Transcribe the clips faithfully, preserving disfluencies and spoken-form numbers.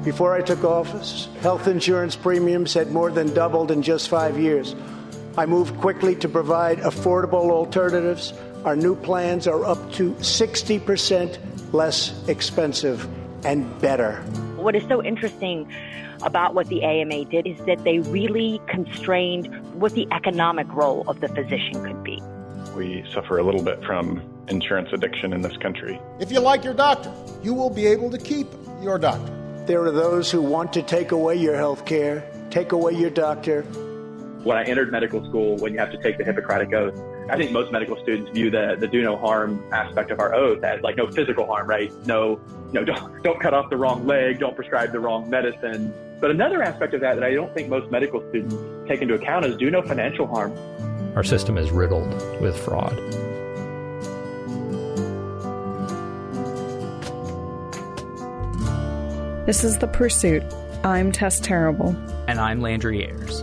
Before I took office, health insurance premiums had more than doubled in just five years. I moved quickly to provide affordable alternatives. Our new plans are up to sixty percent less expensive and better. What is so interesting about what the A M A did is that they really constrained what the economic role of the physician could be. We suffer a little bit from insurance addiction in this country. If you like your doctor, you will be able to keep your doctor. There are those who want to take away your health care, take away your doctor. When I entered medical school, when you have to take the Hippocratic Oath, I think most medical students view the, the do no harm aspect of our oath as like no physical harm, right? No, you know, don't, don't cut off the wrong leg, don't prescribe the wrong medicine. But another aspect of that that I don't think most medical students take into account is do no financial harm. Our system is riddled with fraud. This is The Pursuit. I'm Tess Terrible. And I'm Landry Ayers.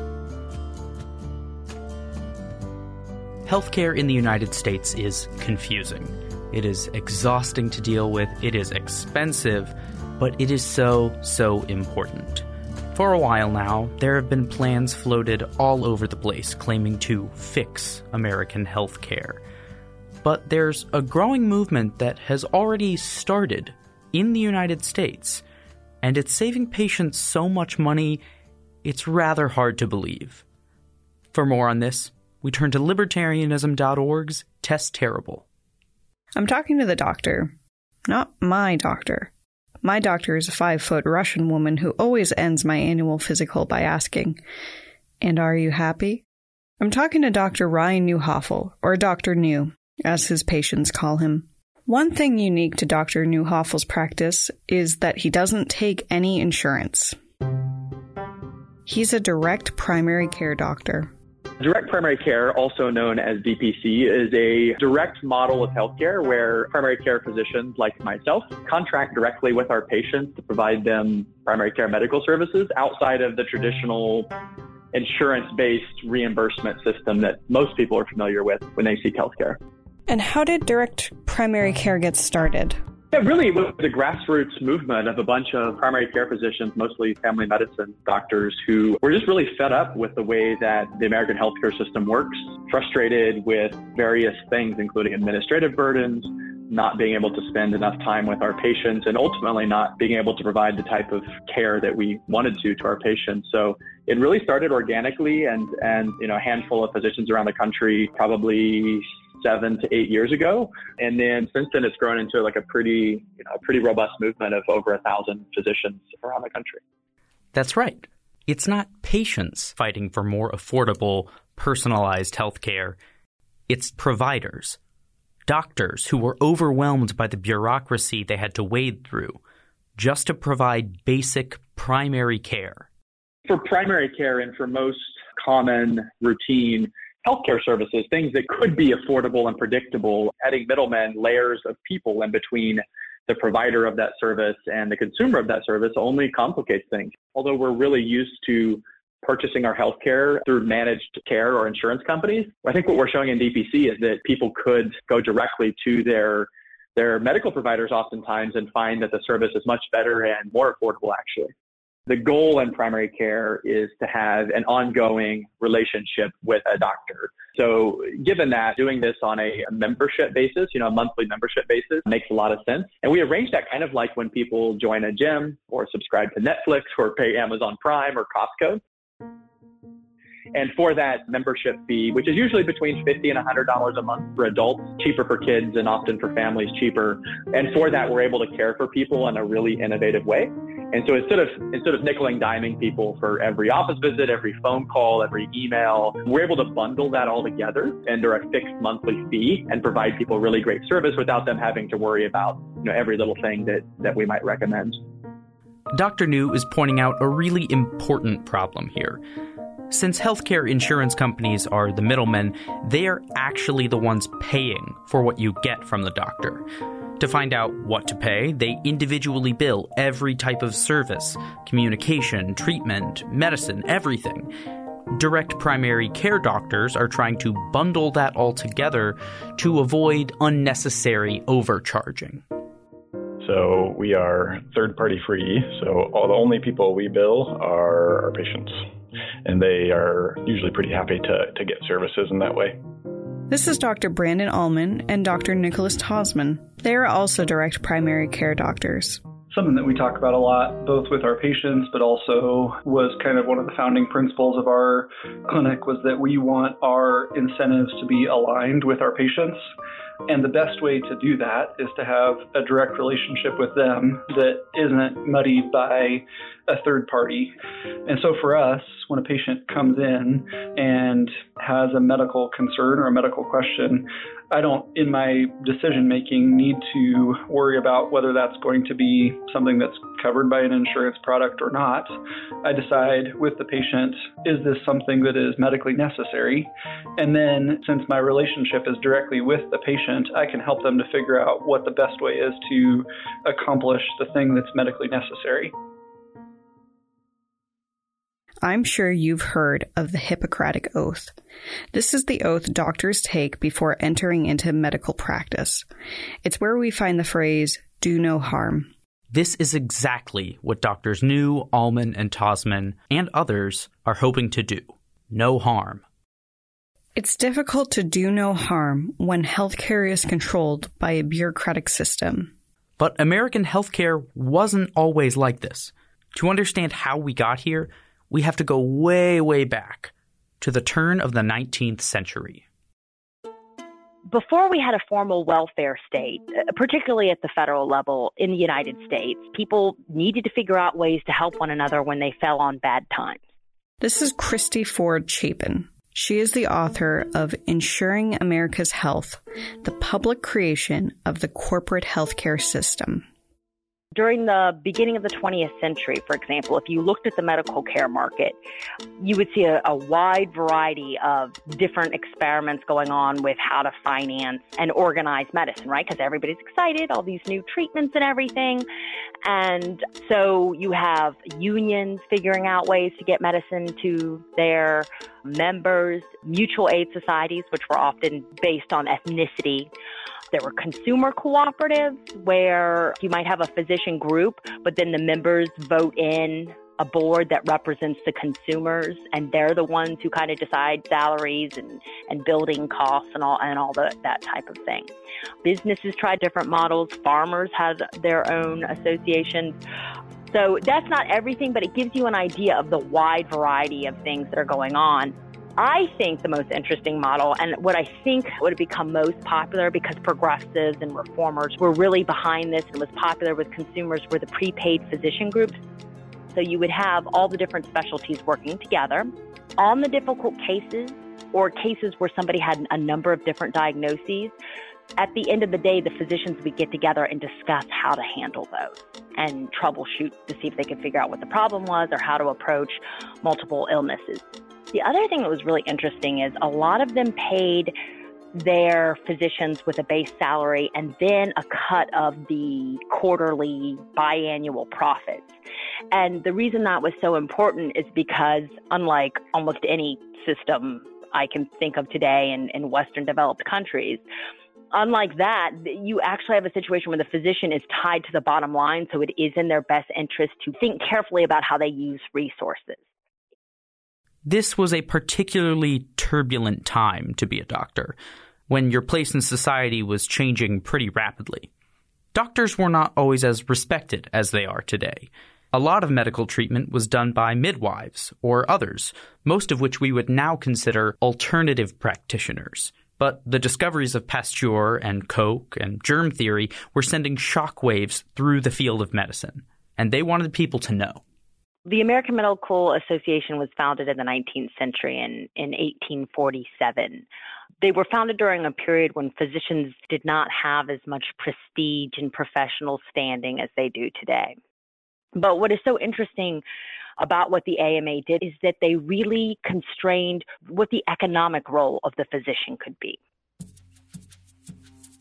Healthcare in the United States is confusing. It is exhausting to deal with, it is expensive, but it is so, so important. For a while now, there have been plans floated all over the place claiming to fix American healthcare. But there's a growing movement that has already started in the United States, and it's saving patients so much money, it's rather hard to believe. For more on this, we turn to libertarianism dot org's Tess Terrible. I'm talking to the doctor. Not my doctor. My doctor is a five-foot Russian woman who always ends my annual physical by asking, "And are you happy?" I'm talking to Doctor Ryan Neuhoffel, or Doctor New, as his patients call him. One thing unique to Doctor Neuhoffel's practice is that he doesn't take any insurance. He's a direct primary care doctor. Direct primary care, also known as D P C, is a direct model of healthcare where primary care physicians like myself contract directly with our patients to provide them primary care medical services outside of the traditional insurance-based reimbursement system that most people are familiar with when they seek healthcare. And how did direct primary care get started? Yeah, really, it was the grassroots movement of a bunch of primary care physicians, mostly family medicine doctors, who were just really fed up with the way that the American healthcare system works, frustrated with various things, including administrative burdens, not being able to spend enough time with our patients, and ultimately not being able to provide the type of care that we wanted to to our patients. So it really started organically, and, and you know, a handful of physicians around the country, probably seven to eight years ago. And then since then, it's grown into like a pretty, you know, a pretty robust movement of over a thousand physicians around the country. That's right. It's not patients fighting for more affordable, personalized health care. It's providers, doctors who were overwhelmed by the bureaucracy they had to wade through just to provide basic primary care. For primary care and for most common routine healthcare services, things that could be affordable and predictable, adding middlemen, layers of people in between the provider of that service and the consumer of that service only complicates things. Although we're really used to purchasing our healthcare through managed care or insurance companies, I think what we're showing in D P C is that people could go directly to their their medical providers oftentimes and find that the service is much better and more affordable, actually. The goal in primary care is to have an ongoing relationship with a doctor. So given that, doing this on a membership basis, you know, a monthly membership basis makes a lot of sense. And we arrange that kind of like when people join a gym or subscribe to Netflix or pay Amazon Prime or Costco. And for that membership fee, which is usually between fifty dollars and one hundred dollars a month for adults, cheaper for kids and often for families cheaper. And for that, we're able to care for people in a really innovative way. And so instead of instead of nickel and diming people for every office visit, every phone call, every email, we're able to bundle that all together under a fixed monthly fee and provide people really great service without them having to worry about, you know, every little thing that, that we might recommend. Doctor New is pointing out a really important problem here. Since healthcare insurance companies are the middlemen, they are actually the ones paying for what you get from the doctor. To find out what to pay, they individually bill every type of service, communication, treatment, medicine, everything. Direct primary care doctors are trying to bundle that all together to avoid unnecessary overcharging. So we are third-party free, so all the only people we bill are our patients, and they are usually pretty happy to, to get services in that way. This is Doctor Brandon Allman and Doctor Nicholas Tosman. They are also direct primary care doctors. Something that we talk about a lot, both with our patients, but also was kind of one of the founding principles of our clinic, was that we want our incentives to be aligned with our patients. And the best way to do that is to have a direct relationship with them that isn't muddied by a third party. And so for us, when a patient comes in and has a medical concern or a medical question, I don't, in my decision making, need to worry about whether that's going to be something that's covered by an insurance product or not. I decide with the patient, is this something that is medically necessary? And then, since my relationship is directly with the patient, I can help them to figure out what the best way is to accomplish the thing that's medically necessary. I'm sure you've heard of the Hippocratic Oath. This is the oath doctors take before entering into medical practice. It's where we find the phrase, do no harm. This is exactly what Doctors New, Allman, and Tosman, and others are hoping to do. No harm. It's difficult to do no harm when healthcare is controlled by a bureaucratic system. But American healthcare wasn't always like this. To understand how we got here, we have to go way, way back to the turn of the nineteenth century. Before we had a formal welfare state, particularly at the federal level in the United States, people needed to figure out ways to help one another when they fell on bad times. This is Christy Ford Chapin. She is the author of Ensuring America's Health, the public creation of the corporate healthcare system. During the beginning of the twentieth century, for example, if you looked at the medical care market, you would see a, a wide variety of different experiments going on with how to finance and organize medicine, right? Because everybody's excited, all these new treatments and everything. And so you have unions figuring out ways to get medicine to their members, mutual aid societies, which were often based on ethnicity. There were consumer cooperatives where you might have a physician group, but then the members vote in a board that represents the consumers, and they're the ones who kind of decide salaries and, and building costs and all and all the, that type of thing. Businesses tried different models. Farmers had their own associations. So that's not everything, but it gives you an idea of the wide variety of things that are going on. I think the most interesting model, and what I think would have become most popular because progressives and reformers were really behind this and was popular with consumers, were the prepaid physician groups. So you would have all the different specialties working together on the difficult cases or cases where somebody had a number of different diagnoses. At the end of the day, the physicians would get together and discuss how to handle those and troubleshoot to see if they could figure out what the problem was or how to approach multiple illnesses. The other thing that was really interesting is a lot of them paid their physicians with a base salary and then a cut of the quarterly biannual profits. And the reason that was so important is because unlike almost any system I can think of today in, in Western developed countries, unlike that, you actually have a situation where the physician is tied to the bottom line, so it is in their best interest to think carefully about how they use resources. This was a particularly turbulent time to be a doctor, when your place in society was changing pretty rapidly. Doctors were not always as respected as they are today. A lot of medical treatment was done by midwives or others, most of which we would now consider alternative practitioners. But the discoveries of Pasteur and Koch and germ theory were sending shockwaves through the field of medicine, and they wanted people to know. The American Medical Association was founded in the nineteenth century in, in eighteen forty-seven. They were founded during a period when physicians did not have as much prestige and professional standing as they do today. But what is so interesting about what the A M A did is that they really constrained what the economic role of the physician could be.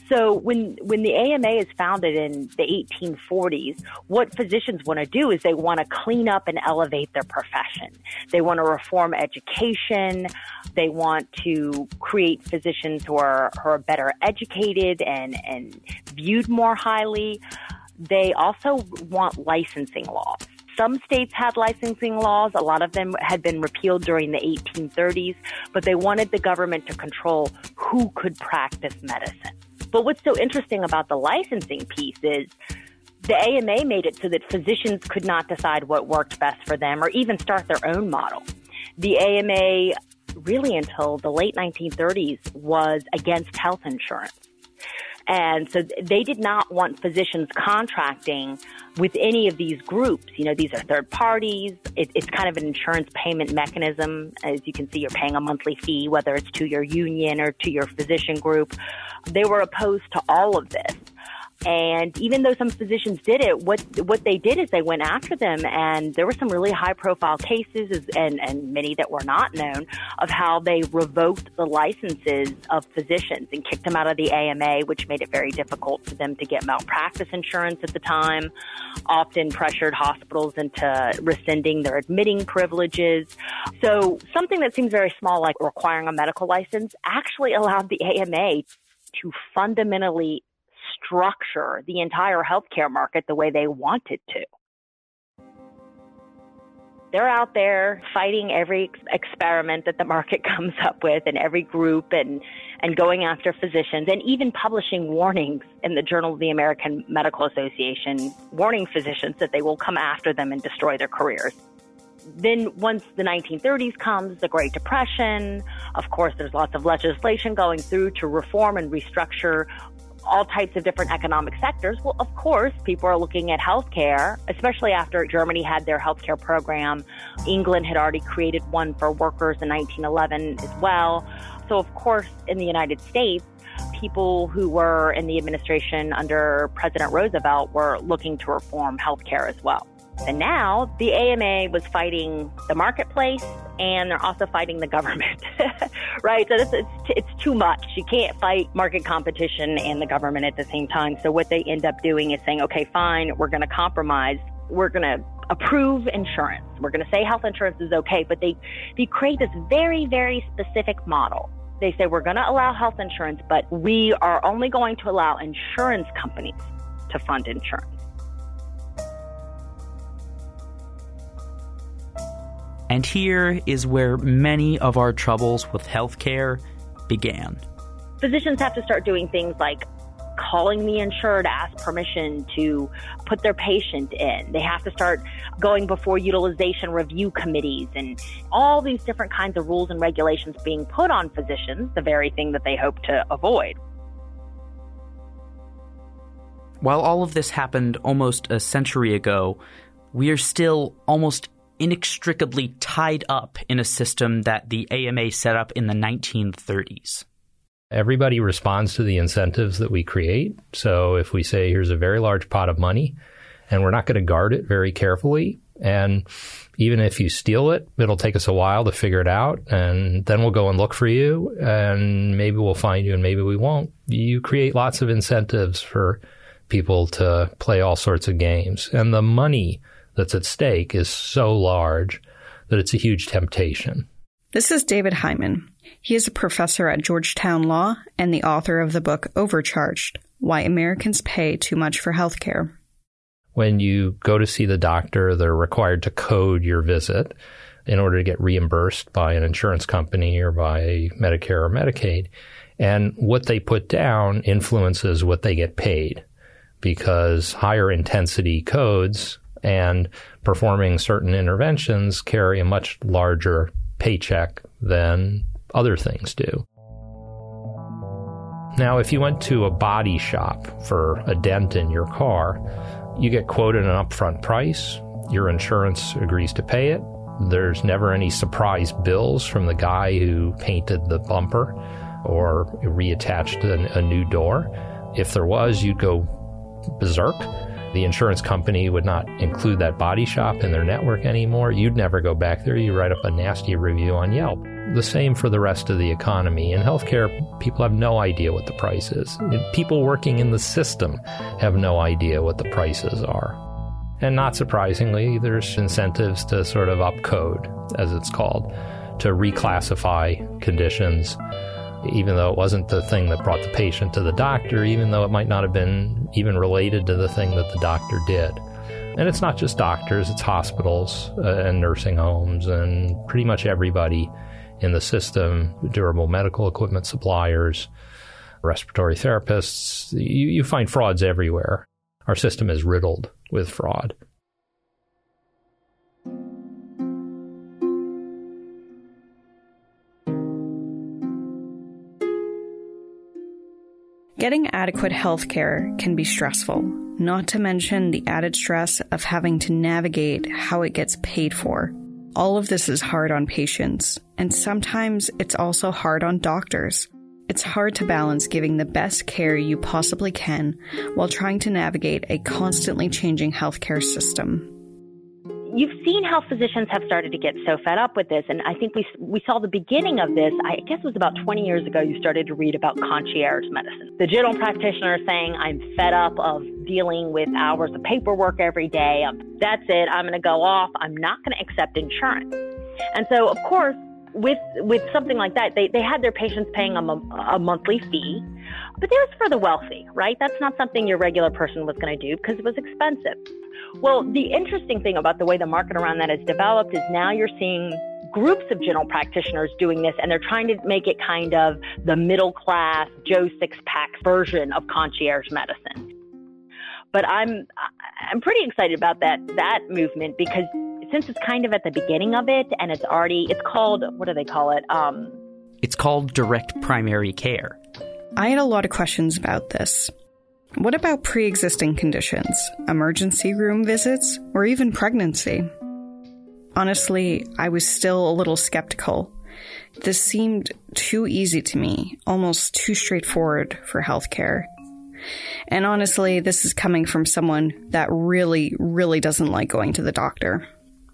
So when when the A M A is founded in the eighteen forties, what physicians want to do is they want to clean up and elevate their profession. They want to reform education. They want to create physicians who are, who are better educated and, and viewed more highly. They also want licensing laws. Some states had licensing laws. A lot of them had been repealed during the eighteen thirties, but they wanted the government to control who could practice medicine. But what's so interesting about the licensing piece is the A M A made it so that physicians could not decide what worked best for them or even start their own model. The A M A, really until the late nineteen thirties, was against health insurance. And so they did not want physicians contracting with any of these groups. You know, these are third parties. It, it's kind of an insurance payment mechanism. As you can see, you're paying a monthly fee, whether it's to your union or to your physician group. They were opposed to all of this. And even though some physicians did it, what what they did is they went after them, and there were some really high-profile cases, and, and many that were not known, of how they revoked the licenses of physicians and kicked them out of the A M A, which made it very difficult for them to get malpractice insurance at the time, often pressured hospitals into rescinding their admitting privileges. So something that seems very small, like requiring a medical license, actually allowed the A M A to fundamentally structure the entire healthcare market the way they wanted to. They're out there fighting every ex- experiment that the market comes up with and every group and, and going after physicians and even publishing warnings in the Journal of the American Medical Association, warning physicians that they will come after them and destroy their careers. Then once the nineteen thirties comes, the Great Depression, of course, there's lots of legislation going through to reform and restructure all types of different economic sectors. Well, of course, people are looking at healthcare, especially after Germany had their healthcare program. England had already created one for workers in nineteen eleven as well. So, of course, in the United States, people who were in the administration under President Roosevelt were looking to reform healthcare as well. And now the A M A was fighting the marketplace, and they're also fighting the government, right? So this, it's, it's too much. You can't fight market competition and the government at the same time. So what they end up doing is saying, okay, fine, we're going to compromise. We're going to approve insurance. We're going to say health insurance is okay, but they, they create this very, very specific model. They say we're going to allow health insurance, but we are only going to allow insurance companies to fund insurance. And here is where many of our troubles with healthcare began. Physicians have to start doing things like calling the insured to ask permission to put their patient in. They have to start going before utilization review committees and all these different kinds of rules and regulations being put on physicians, the very thing that they hope to avoid. While all of this happened almost a century ago, we are still almost inextricably tied up in a system that the A M A set up in the nineteen thirties. Everybody responds to the incentives that we create. So if we say, here's a very large pot of money, and we're not going to guard it very carefully, and even if you steal it, it'll take us a while to figure it out, and then we'll go and look for you, and maybe we'll find you, and maybe we won't. You create lots of incentives for people to play all sorts of games. And the money that's at stake is so large that it's a huge temptation. This is David Hyman. He is a professor at Georgetown Law and the author of the book Overcharged: Why Americans Pay Too Much for Healthcare. When you go to see the doctor, they're required to code your visit in order to get reimbursed by an insurance company or by Medicare or Medicaid. And what they put down influences what they get paid, because higher intensity codes and performing certain interventions carry a much larger paycheck than other things do. Now, if you went to a body shop for a dent in your car, you get quoted an upfront price. Your insurance agrees to pay it. There's never any surprise bills from the guy who painted the bumper or reattached a, a new door. If there was, you'd go berserk. The insurance company would not include that body shop in their network anymore. You'd never go back there. You write up a nasty review on Yelp. the same for the rest of the economy. In healthcare, people have no idea what the price is. People working in the system have no idea what the prices are. And not surprisingly, there's incentives to sort of upcode, as it's called, to reclassify conditions, even though it wasn't the thing that brought the patient to the doctor, even though it might not have been even related to the thing that the doctor did. And it's not just doctors, it's hospitals uh, and nursing homes and pretty much everybody in the system, durable medical equipment suppliers, respiratory therapists. You, you find frauds everywhere. Our system is riddled with fraud. Getting adequate health care can be stressful, not to mention the added stress of having to navigate how it gets paid for. All of this is hard on patients, and sometimes it's also hard on doctors. It's hard to balance giving the best care you possibly can while trying to navigate a constantly changing healthcare system. You've seen how physicians have started to get so fed up with this, and I think we we saw the beginning of this, I guess it was about twenty years ago, you started to read about concierge medicine. The general practitioner saying, I'm fed up of dealing with hours of paperwork every day. That's it. I'm going to go off. I'm not going to accept insurance. And so, of course, with with something like that, they, they had their patients paying a, a monthly fee, but it was for the wealthy, right? That's not something your regular person was going to do because it was expensive. Well, the interesting thing about the way the market around that has developed is now you're seeing groups of general practitioners doing this, and they're trying to make it kind of the middle class Joe Sixpack version of concierge medicine. But I'm I'm pretty excited about that that movement because since it's kind of at the beginning of it, and it's already it's called what do they call it? Um, it's called direct primary care. I had a lot of questions about this. What about pre-existing conditions, emergency room visits, or even pregnancy? Honestly, I was still a little skeptical. This seemed too easy to me, almost too straightforward for healthcare. And honestly, this is coming from someone that really, really doesn't like going to the doctor.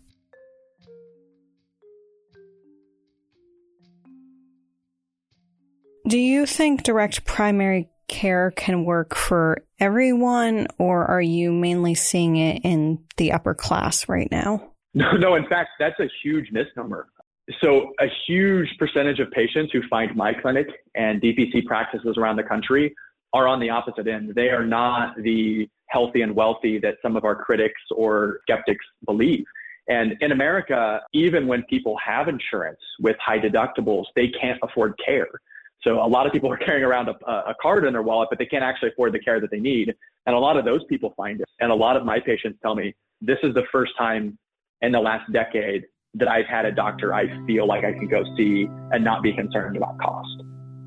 Do you think direct primary care can work for everyone, or are you mainly seeing it in the upper class right now? No, no, in fact, that's a huge misnomer. So a huge percentage of patients who find my clinic and D P C practices around the country are on the opposite end. They are not the healthy and wealthy that some of our critics or skeptics believe. And in America, even when people have insurance with high deductibles, they can't afford care. So a lot of people are carrying around a, a card in their wallet, but they can't actually afford the care that they need. And a lot of those people find it. And a lot of my patients tell me, this is the first time in the last decade that I've had a doctor I feel like I can go see and not be concerned about cost.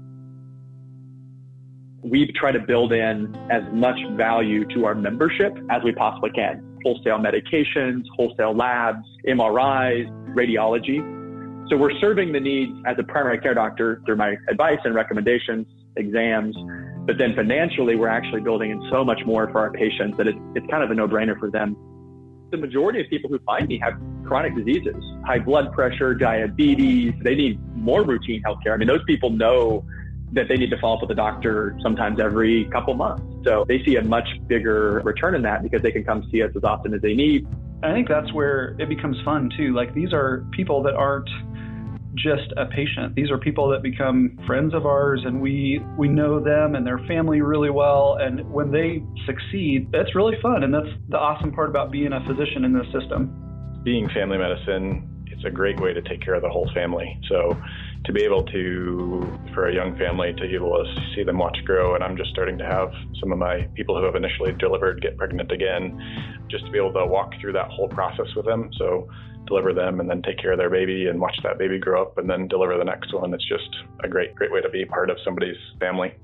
We try to build in as much value to our membership as we possibly can. Wholesale medications, wholesale labs, M R Is, radiology. So we're serving the needs as a primary care doctor through my advice and recommendations, exams, but then financially, we're actually building in so much more for our patients that it's, it's kind of a no-brainer for them. The majority of people who find me have chronic diseases, high blood pressure, diabetes. They need more routine healthcare. I mean, those people know that they need to follow up with a doctor sometimes every couple months. So they see a much bigger return in that because they can come see us as often as they need. I think that's where it becomes fun too. Like, these are people that aren't just a patient. These are people that become friends of ours, and we we know them and their family really well. And when they succeed, that's really fun. And that's the awesome part about being a physician in this system. Being family medicine, it's a great way to take care of the whole family. So to be able to, for a young family, to be able to see them watch grow, and I'm just starting to have some of my people who have initially delivered get pregnant again, just to be able to walk through that whole process with them. So deliver them and then take care of their baby and watch that baby grow up and then deliver the next one. It's just a great, great way to be part of somebody's family.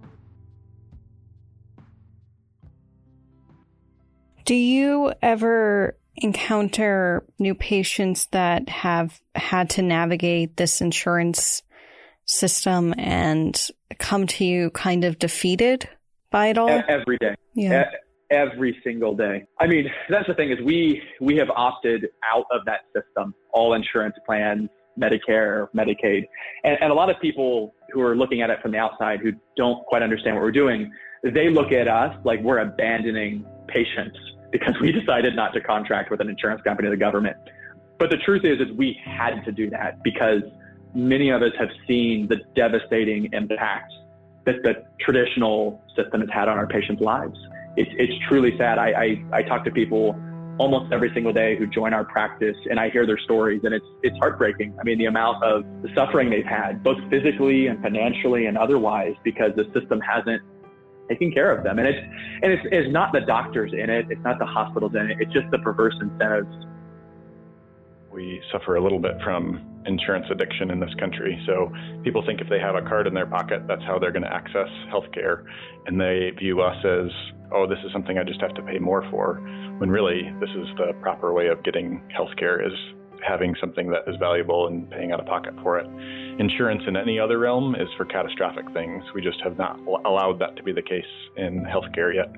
Do you ever encounter new patients that have had to navigate this insurance system and come to you kind of defeated by it all? Every day. Yeah. Every single day. I mean, that's the thing is we we have opted out of that system. All insurance plans Medicare, Medicaid. And, and a lot of people who are looking at it from the outside who don't quite understand what we're doing, they look at us like we're abandoning patients because we decided not to contract with an insurance company or the government. But the truth is, is we had to do that because many of us have seen the devastating impact that the traditional system has had on our patients' lives. It's, it's truly sad. I, I, I talk to people almost every single day who join our practice, and I hear their stories, and it's it's heartbreaking. I mean, the amount of the suffering they've had, both physically and financially and otherwise, because the system hasn't taken care of them. And it's and it's, it's not the doctors in it, it's not the hospitals in it, it's just the perverse incentives. We suffer a little bit from insurance addiction in this country. So people think if they have a card in their pocket, that's how they're going to access healthcare. And they view us as, oh, this is something I just have to pay more for. When really, this is the proper way of getting healthcare, is having something that is valuable and paying out of pocket for it. Insurance in any other realm is for catastrophic things. We just have not allowed that to be the case in healthcare yet.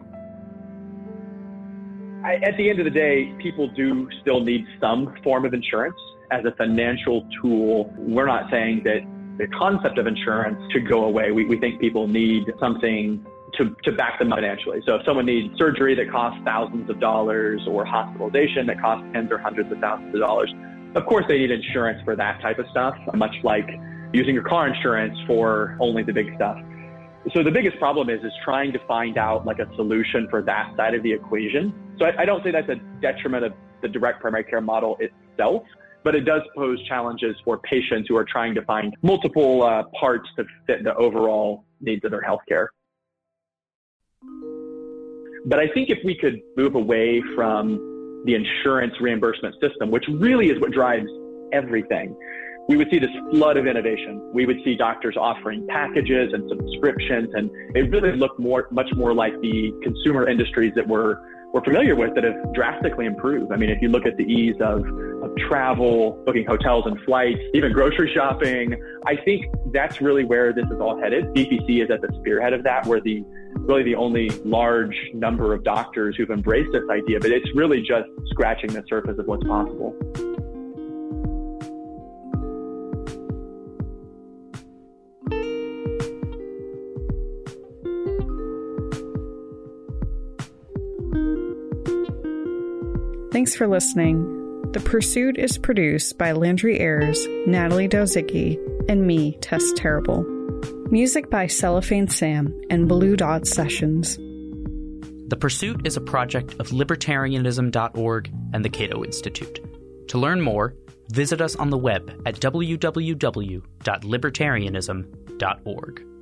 I, at the end of the day, people do still need some form of insurance as a financial tool. We're not saying that the concept of insurance should go away. We, we think people need something to, to back them up financially. So if someone needs surgery that costs thousands of dollars or hospitalization that costs tens or hundreds of thousands of dollars, of course they need insurance for that type of stuff, much like using your car insurance for only the big stuff. So the biggest problem is, is trying to find out like a solution for that side of the equation. So I, I don't say that's a detriment of the direct primary care model itself, but it does pose challenges for patients who are trying to find multiple uh, parts to fit the overall needs of their healthcare. But I think if we could move away from the insurance reimbursement system, which really is what drives everything, we would see this flood of innovation. We would see doctors offering packages and subscriptions, and it really looked more, much more like the consumer industries that we're, we're familiar with that have drastically improved. I mean, if you look at the ease of, of travel, booking hotels and flights, even grocery shopping, I think that's really where this is all headed. D P C is at the spearhead of that. We're the really the only large number of doctors who've embraced this idea, but it's really just scratching the surface of what's possible. Thanks for listening. The Pursuit is produced by Landry Ayers, Natalie Dozicki, and me, Tess Terrible. Music by Cellophane Sam and Blue Dot Sessions. The Pursuit is a project of libertarianism dot org and the Cato Institute. To learn more, visit us on the web at w w w dot libertarianism dot org.